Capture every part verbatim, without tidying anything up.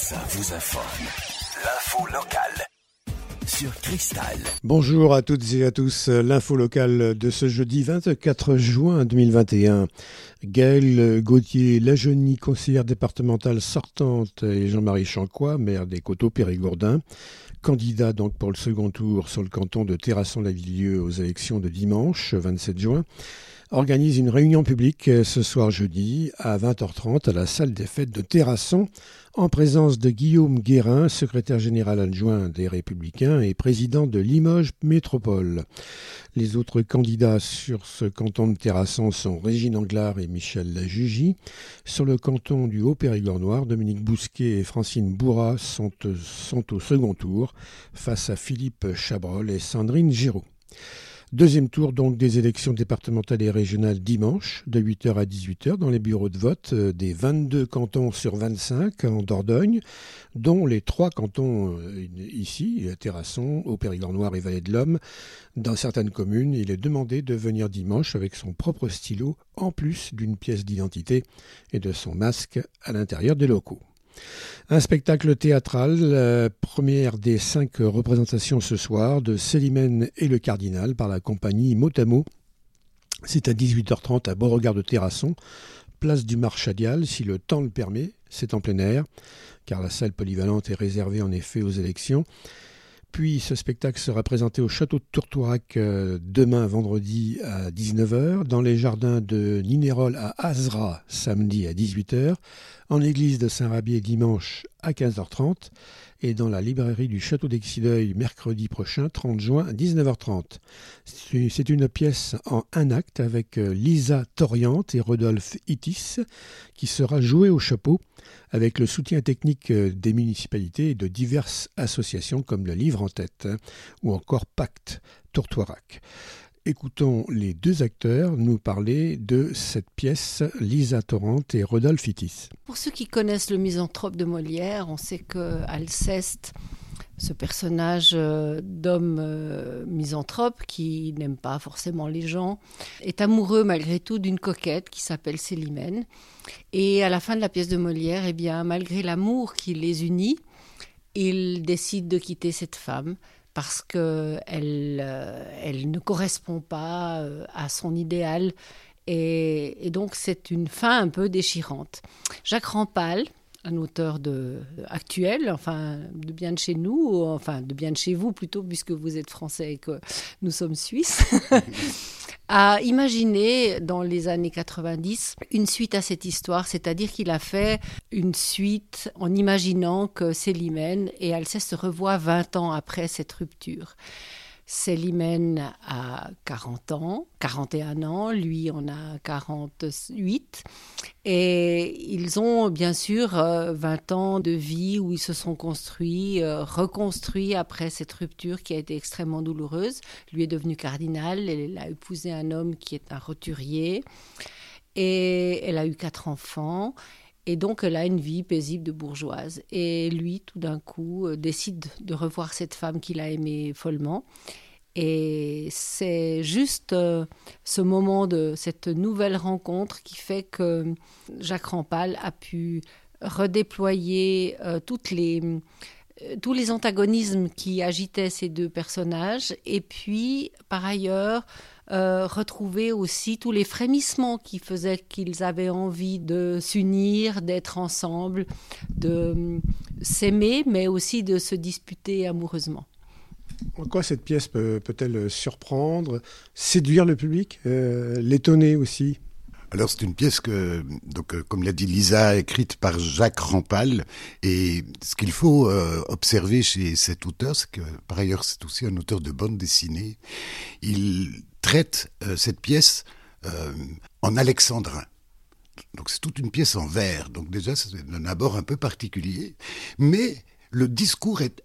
ça vous informe. L'info locale sur Cristal. Bonjour à toutes et à tous. L'info locale de ce jeudi vingt-quatre juin deux mille vingt et un. Gaëlle Gauthier-Lajeunie, conseillère départementale sortante, et Jean-Marie Chancois, maire des Coteaux-Périgourdin, candidat donc pour le second tour sur le canton de Terrasson-Lavilledieu aux élections de dimanche vingt-sept juin, organise une réunion publique ce soir jeudi à vingt heures trente à la salle des fêtes de Terrasson en présence de Guillaume Guérin, secrétaire général adjoint des Républicains et président de Limoges Métropole. Les autres candidats sur ce canton de Terrasson sont Régine Anglard et Michel Lajugie. Sur le canton du Haut-Périgord noir, Dominique Bousquet et Francine Bourras sont, sont au second tour face à Philippe Chabrol et Sandrine Giraud. Deuxième tour donc des élections départementales et régionales dimanche de huit heures à dix-huit heures dans les bureaux de vote des vingt-deux cantons sur vingt-cinq en Dordogne, dont les trois cantons ici, Terrasson, Haut-Périgord noir et Vallée de l'Homme. Dans certaines communes, il est demandé de venir dimanche avec son propre stylo, en plus d'une pièce d'identité et de son masque à l'intérieur des locaux. Un spectacle théâtral, la première des cinq représentations ce soir de Célimène et le Cardinal par la compagnie Motamo. C'est à dix-huit heures trente à Beauregard de Terrasson, place du Marchadial, si le temps le permet, c'est en plein air, car la salle polyvalente est réservée en effet aux élections. Puis ce spectacle sera présenté au château de Tourtourac euh, demain vendredi à dix-neuf heures, dans les jardins de Ninérol à Azra samedi à dix-huit heures, en l'église de Saint-Rabier dimanche à quinze heures trente et dans la librairie du château d'Excideuil mercredi prochain trente juin à dix-neuf heures trente. C'est une pièce en un acte avec Lisa Toriante et Rodolphe Itis qui sera jouée au chapeau avec le soutien technique des municipalités et de diverses associations comme le Livre en Tête ou encore Pacte Tourtoirac. Écoutons les deux acteurs nous parler de cette pièce, Lisa Toriante et Rodolphe Itis. Pour ceux qui connaissent le Misanthrope de Molière, on sait que Alceste, ce personnage d'homme euh, misanthrope qui n'aime pas forcément les gens, est amoureux malgré tout d'une coquette qui s'appelle Célimène. Et à la fin de la pièce de Molière, eh bien, malgré l'amour qui les unit, il décide de quitter cette femme parce qu'elle euh, elle ne correspond pas euh, à son idéal. Et, et donc, c'est une fin un peu déchirante. Jacques Rampal, un auteur de, actuel, enfin de bien de chez nous, enfin de bien de chez vous plutôt, puisque vous êtes français et que nous sommes suisses, a imaginé dans les années quatre-vingt-dix une suite à cette histoire, c'est-à-dire qu'il a fait une suite en imaginant que Célimène et Alceste se revoient vingt ans après cette rupture. Célimène a quarante ans, quarante et un ans, lui en a quarante-huit. Et ils ont bien sûr vingt ans de vie où ils se sont construits, reconstruits après cette rupture qui a été extrêmement douloureuse. Lui est devenu cardinal, elle a épousé un homme qui est un roturier et elle a eu quatre enfants. Et donc, elle a une vie paisible de bourgeoise. Et lui, tout d'un coup, euh, décide de revoir cette femme qu'il a aimée follement. Et c'est juste euh, ce moment de cette nouvelle rencontre qui fait que Jacques Rampal a pu redéployer euh, toutes les, euh, tous les antagonismes qui agitaient ces deux personnages. Et puis, par ailleurs, Euh, retrouver aussi tous les frémissements qui faisaient qu'ils avaient envie de s'unir, d'être ensemble, de euh, s'aimer, mais aussi de se disputer amoureusement. En quoi cette pièce peut, peut-elle surprendre, séduire le public, euh, l'étonner aussi ? Alors c'est une pièce que, donc, euh, comme l'a dit Lisa, écrite par Jacques Rampal. Et ce qu'il faut euh, observer chez cet auteur, c'est que par ailleurs c'est aussi un auteur de bande dessinée. Il traite euh, cette pièce euh, en alexandrin. Donc c'est toute une pièce en vers. Donc déjà c'est un abord un peu particulier. Mais le discours est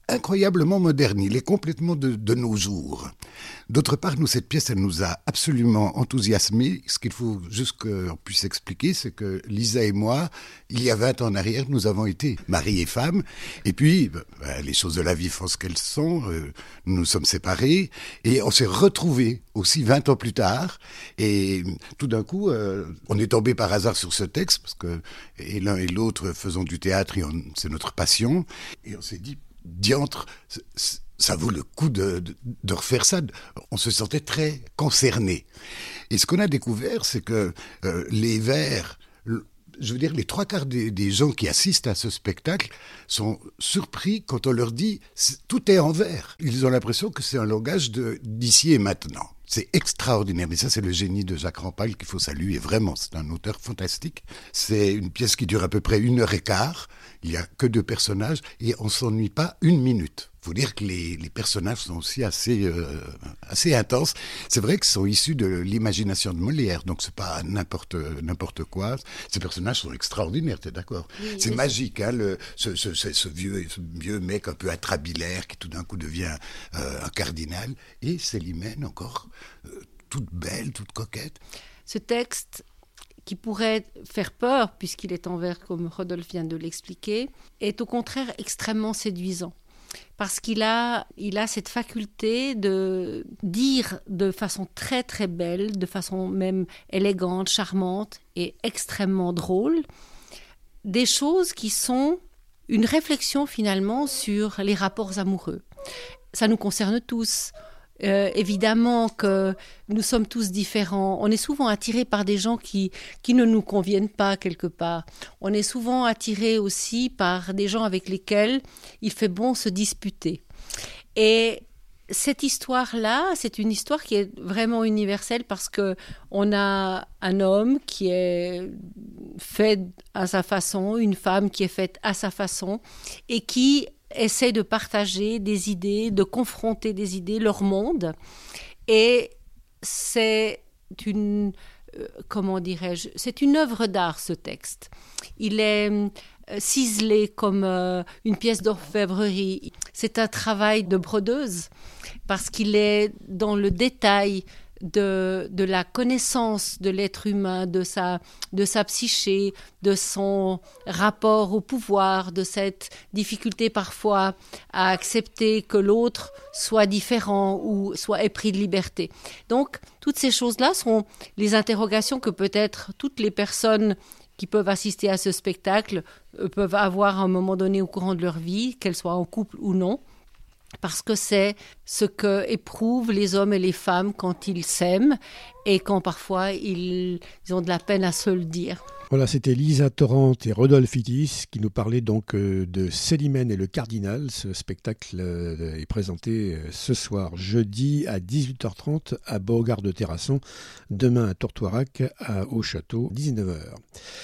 incroyablement moderne, il est complètement de, de nos jours. D'autre part, nous, cette pièce, elle nous a absolument enthousiasmés. Ce qu'il faut juste qu'on puisse expliquer, c'est que Lisa et moi, il y a vingt ans en arrière, nous avons été mari et femme. Et puis, ben, les choses de la vie font ce qu'elles sont. Euh, nous nous sommes séparés et on s'est retrouvés aussi vingt ans plus tard. Et tout d'un coup, euh, on est tombé par hasard sur ce texte parce que et l'un et l'autre faisons du théâtre et on, c'est notre passion. Et on s'est dit, diantre, ça vaut le coup de, de, de refaire ça. On se sentait très concernés. Et ce qu'on a découvert, c'est que euh, les vers, je veux dire, les trois quarts des, des gens qui assistent à ce spectacle sont surpris quand on leur dit « tout est en vers ». Ils ont l'impression que c'est un langage de, d'ici et maintenant. C'est extraordinaire, mais ça c'est le génie de Jacques Rampal qu'il faut saluer, vraiment, c'est un auteur fantastique. C'est une pièce qui dure à peu près une heure et quart, il n'y a que deux personnages et on ne s'ennuie pas une minute. Il faut dire que les, les personnages sont aussi assez, euh, assez intenses. C'est vrai qu'ils sont issus de l'imagination de Molière, donc c'est pas n'importe, n'importe quoi. Ces personnages sont extraordinaires, t'es d'accord ? Oui, c'est oui, magique, hein, le, ce, ce, ce, ce, vieux, ce vieux mec un peu atrabilaire qui tout d'un coup devient euh, un cardinal, et Célimène encore euh, toute belle, toute coquette. Ce texte qui pourrait faire peur, puisqu'il est en vers comme Rodolphe vient de l'expliquer, est au contraire extrêmement séduisant. Parce qu'il a, il a cette faculté de dire de façon très très belle, de façon même élégante, charmante et extrêmement drôle, des choses qui sont une réflexion finalement sur les rapports amoureux. Ça nous concerne tous. Euh, évidemment que nous sommes tous différents. On est souvent attirés par des gens qui, qui ne nous conviennent pas quelque part. On est souvent attirés aussi par des gens avec lesquels il fait bon se disputer. Et cette histoire-là, c'est une histoire qui est vraiment universelle parce qu'on a un homme qui est fait à sa façon, une femme qui est faite à sa façon et qui essaient de partager des idées, de confronter des idées, leur monde. Et c'est une, euh, comment dirais-je, c'est une œuvre d'art, ce texte. Il est euh, ciselé comme euh, une pièce d'orfèvrerie. C'est un travail de brodeuse parce qu'il est dans le détail de, de la connaissance de l'être humain, de sa, de sa psyché, de son rapport au pouvoir, de cette difficulté parfois à accepter que l'autre soit différent ou soit épris de liberté. Donc, toutes ces choses-là sont les interrogations que peut-être toutes les personnes qui peuvent assister à ce spectacle euh, peuvent avoir à un moment donné au courant de leur vie, qu'elles soient en couple ou non. Parce que c'est ce que éprouvent les hommes et les femmes quand ils s'aiment et quand parfois ils, ils ont de la peine à se le dire. Voilà, c'était Lisa Torrent et Rodolphe Itis qui nous parlaient donc de Célimène et le Cardinal. Ce spectacle est présenté ce soir, jeudi à dix-huit heures trente à Beauregard-de-Terrasson, demain à Tourtoirac, au Château, dix-neuf heures.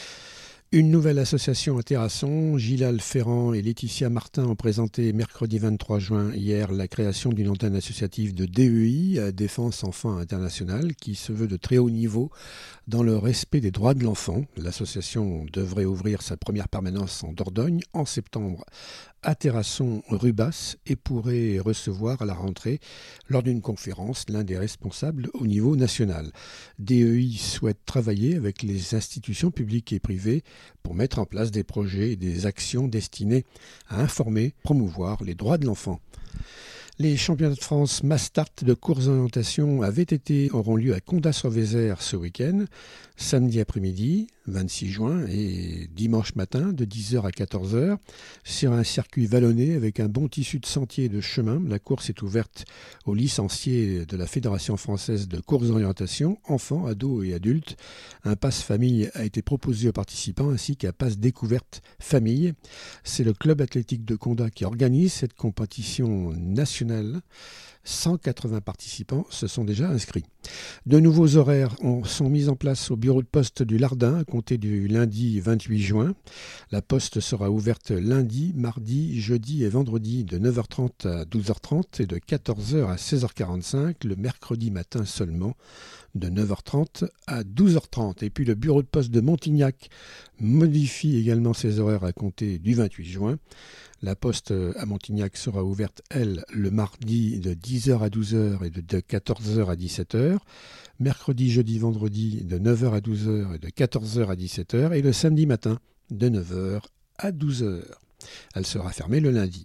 Une nouvelle association à Terrasson, Gilal Ferrand et Laetitia Martin ont présenté mercredi vingt-trois juin hier la création d'une antenne associative de D E I, Défense Enfants International, qui se veut de très haut niveau dans le respect des droits de l'enfant. L'association devrait ouvrir sa première permanence en Dordogne en septembre à Terrasson-Rubas et pourrait recevoir à la rentrée, lors d'une conférence, l'un des responsables au niveau national. D E I souhaite travailler avec les institutions publiques et privées pour mettre en place des projets et des actions destinées à informer, promouvoir les droits de l'enfant. Les championnats de France Mastart de course d'orientation avaient été, auront lieu à Condat-sur-Vézère ce week-end, samedi après-midi, vingt-six juin, et dimanche matin, de dix heures à quatorze heures, sur un circuit vallonné avec un bon tissu de sentiers et de chemins. La course est ouverte aux licenciés de la Fédération française de course d'orientation, enfants, ados et adultes. Un pass famille a été proposé aux participants ainsi qu'un pass découverte famille. C'est le club athlétique de Condat qui organise cette compétition nationale. cent quatre-vingts participants se sont déjà inscrits. De nouveaux horaires sont mis en place au bureau de poste du Lardin à compter du lundi vingt-huit juin. La poste sera ouverte lundi, mardi, jeudi et vendredi de neuf heures trente à douze heures trente et de quatorze heures à seize heures quarante-cinq le mercredi matin seulement de neuf heures trente à douze heures trente. Et puis le bureau de poste de Montignac modifie également ses horaires à compter du vingt-huit juin. La poste à Montignac sera ouverte, elle, le mardi de dix heures à douze heures et de quatorze heures à dix-sept heures. Mercredi, jeudi, vendredi de neuf heures à douze heures et de quatorze heures à dix-sept heures. Et le samedi matin de neuf heures à douze heures. Elle sera fermée le lundi.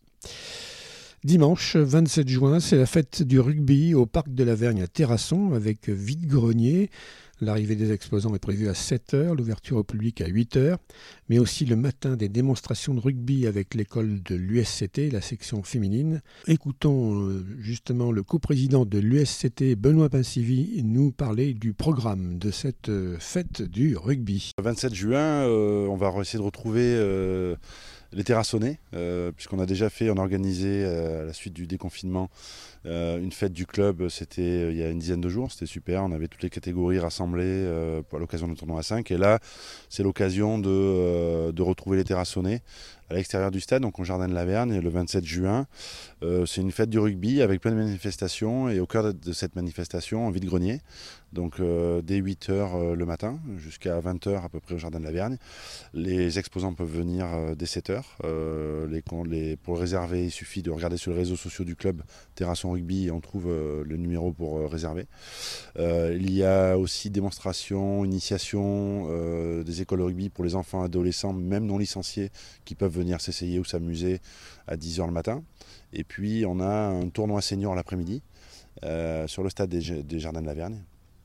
Dimanche vingt-sept juin, c'est la fête du rugby au parc de la Vergne à Terrasson avec vide-grenier. L'arrivée des exposants est prévue à sept heures, l'ouverture au public à huit heures, mais aussi le matin des démonstrations de rugby avec l'école de l'U S C T, la section féminine. Écoutons justement le coprésident de l'U S C T, Benoît Pincivy, nous parler du programme de cette fête du rugby. Le vingt-sept juin, euh, on va essayer de retrouver euh, les terrassonnés, euh, puisqu'on a déjà fait, on a organisé euh, à la suite du déconfinement euh, une fête du club, c'était euh, il y a une dizaine de jours, c'était super, on avait toutes les catégories rassemblées euh, à l'occasion du tournoi à cinq, et là c'est l'occasion de, euh, de retrouver les terrassonnés à l'extérieur du stade, donc au Jardin de la Vergne, le vingt-sept juin. Euh, c'est une fête du rugby avec plein de manifestations, et au cœur de cette manifestation, en vide-grenier, donc euh, dès huit heures euh, le matin jusqu'à vingt heures à peu près au Jardin de la Vergne. Les exposants peuvent venir euh, dès sept heures. Euh, les, les, pour le réserver, il suffit de regarder sur les réseaux sociaux du club Terrasson Rugby et on trouve euh, le numéro pour euh, réserver. Euh, il y a aussi démonstration, initiation euh, des écoles de rugby pour les enfants, adolescents, même non licenciés, qui peuvent venir s'essayer ou s'amuser à dix heures le matin. Et puis on a un tournoi senior l'après-midi euh, sur le stade des, des Jardins de la Vergne.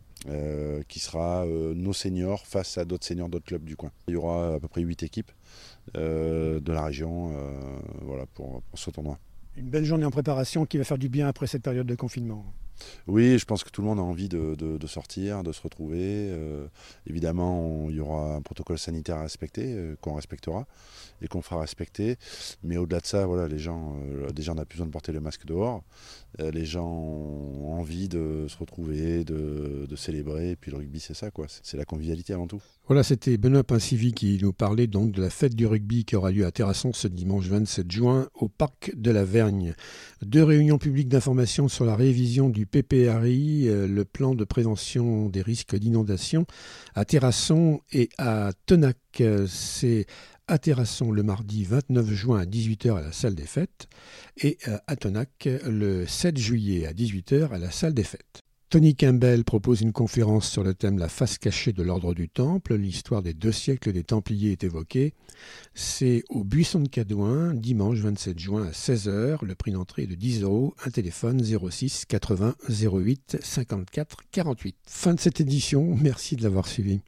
Euh, qui sera euh, nos seniors face à d'autres seniors d'autres clubs du coin. Il y aura à peu près huit équipes euh, de la région euh, voilà, pour, pour ce tournoi. Une belle journée en préparation qui va faire du bien après cette période de confinement. Oui, je pense que tout le monde a envie de, de, de sortir, de se retrouver. Euh, évidemment, on, il y aura un protocole sanitaire à respecter, euh, qu'on respectera et qu'on fera respecter. Mais au-delà de ça, voilà, les gens, euh, déjà, on n'a plus besoin de porter le masque dehors. Euh, les gens ont envie de se retrouver, de, de célébrer. Et puis le rugby, c'est ça, quoi. C'est la convivialité avant tout. Voilà, c'était Benoît Pincivy qui nous parlait donc de la fête du rugby qui aura lieu à Terrasson ce dimanche vingt-sept juin au parc de la Vergne. Deux réunions publiques d'information sur la révision du P P R I, euh, le plan de prévention des risques d'inondation à Terrasson et à Tenac. C'est à Terrasson le mardi vingt-neuf juin à dix-huit heures à la salle des fêtes et à Tenac le sept juillet à dix-huit heures à la salle des fêtes. Tony Campbell propose une conférence sur le thème « La face cachée de l'ordre du Temple ». L'histoire des deux siècles des Templiers est évoquée. C'est au Buisson de Cadouin, dimanche vingt-sept juin à seize heures. Le prix d'entrée est de dix euros. Un téléphone zéro six quatre-vingts zéro huit cinquante-quatre quarante-huit. Fin de cette édition. Merci de l'avoir suivi.